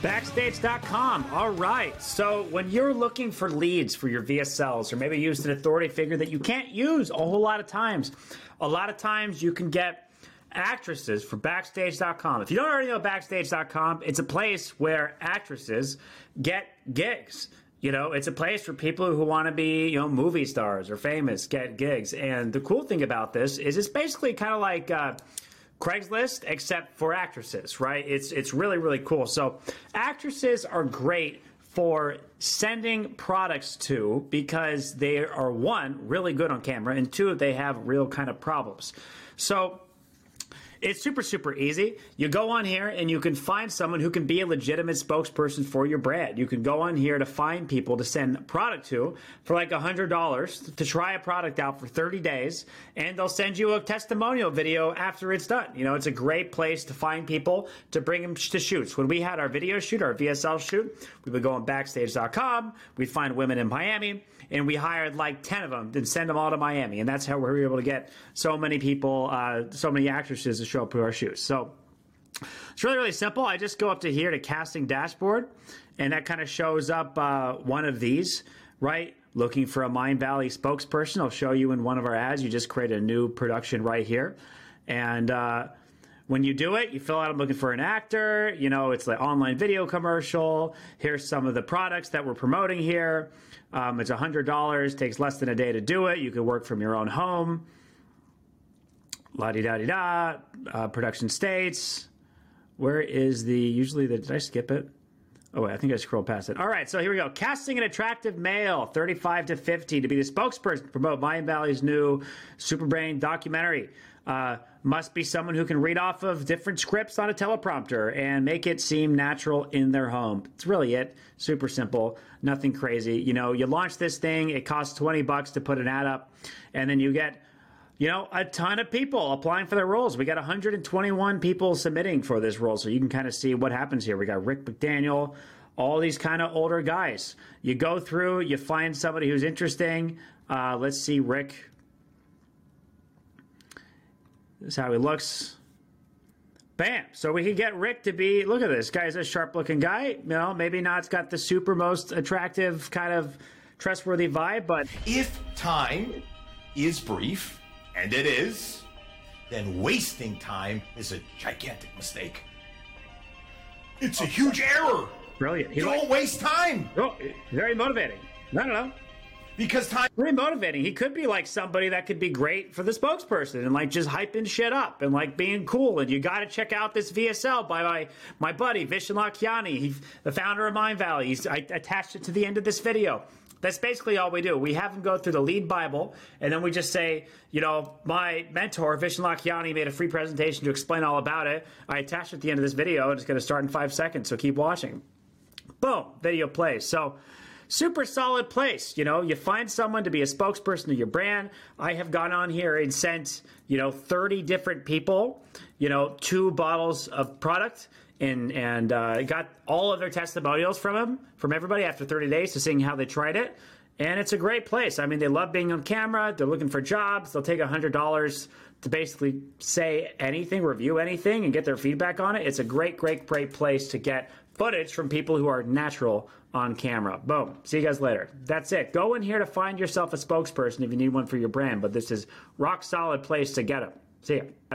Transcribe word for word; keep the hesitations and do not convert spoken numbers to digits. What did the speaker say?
Backstage dot com. All right. So when you're looking for leads for your V S Ls, or maybe used an authority figure that you can't use a whole lot of times, a lot of times you can get actresses for Backstage dot com. If you don't already know Backstage dot com, it's a place where actresses get gigs. You know, it's a place for people who want to be, you know, movie stars or famous, get gigs. And the cool thing about this is it's basically kind of like uh, Craigslist, except for actresses, right? It's it's really, really cool. So actresses are great for sending products to because they are, one, really good on camera, and two, they have real kind of problems. So it's super, super easy. You go on here and you can find someone who can be a legitimate spokesperson for your brand. You can go on here to find people to send product to for like one hundred dollars to try a product out for thirty days, and they'll send you a testimonial video after it's done. You know, it's a great place to find people to bring them to shoots. When we had our video shoot, our V S L shoot, we would go on Backstage dot com, we'd find women in Miami, and we hired like ten of them and send them all to Miami. And that's how we were able to get so many people, uh, so many actresses to show up to our shoots. So it's really, really simple. I just go up to here to casting dashboard, and that kind of shows up uh, one of these, right? Looking for a Mindvalley spokesperson. I'll show you in one of our ads. You just create a new production right here. And uh, when you do it, you fill out, I'm looking for an actor. You know, it's like online video commercial. Here's some of the products that we're promoting here. Um, it's one hundred dollars. Takes less than a day to do it. You can work from your own home. La-di-da-di-da, uh, production states. Where is the, usually the, did I skip it? Oh, wait, I think I scrolled past it. All right, so here we go. Casting an attractive male, thirty-five to fifty, to be the spokesperson to promote Mindvalley's new Superbrain documentary. Uh, must be someone who can read off of different scripts on a teleprompter and make it seem natural in their home. It's really it. Super simple. Nothing crazy. You know, you launch this thing, it costs twenty bucks to put an ad up, and then you get, you know, a ton of people applying for their roles. We got one hundred twenty-one people submitting for this role, so you can kind of see what happens here. We got Rick McDaniel, all these kind of older guys. You go through, you find somebody who's interesting. Uh, let's see, Rick. This is how he looks. Bam. So we could get Rick to be, look at this. Guy's a sharp-looking guy. You know, maybe not got the super most attractive kind of trustworthy vibe, but if time is brief, and it is, then wasting time is a gigantic mistake. It's a huge error. Brilliant. He Don't like, waste time. oh, very motivating. I don't know. Because time... Very motivating. He could be like somebody that could be great for the spokesperson and like just hyping shit up and like being cool. And you got to check out this V S L by my, my buddy, Vishen Lakhiani. He's the founder of Mindvalley. He's, I attached it to the end of this video. That's basically all we do. We have them go through the lead Bible, and then we just say, you know, my mentor, Vishen Lakhiani, made a free presentation to explain all about it. I attached it at the end of this video, and it's going to start in five seconds, so keep watching. Boom, video plays. So super solid place. You know, you find someone to be a spokesperson of your brand. I have gone on here and sent, you know, thirty different people, you know, two bottles of product, and and uh, got all of their testimonials from them, from everybody after thirty days to seeing how they tried it. And it's a great place. I mean, they love being on camera. They're looking for jobs. They'll take one hundred dollars to basically say anything, review anything, and get their feedback on it. It's a great, great, great place to get footage from people who are natural on camera. Boom. See you guys later. That's it. Go in here to find yourself a spokesperson if you need one for your brand, but this is rock solid place to get them. See ya.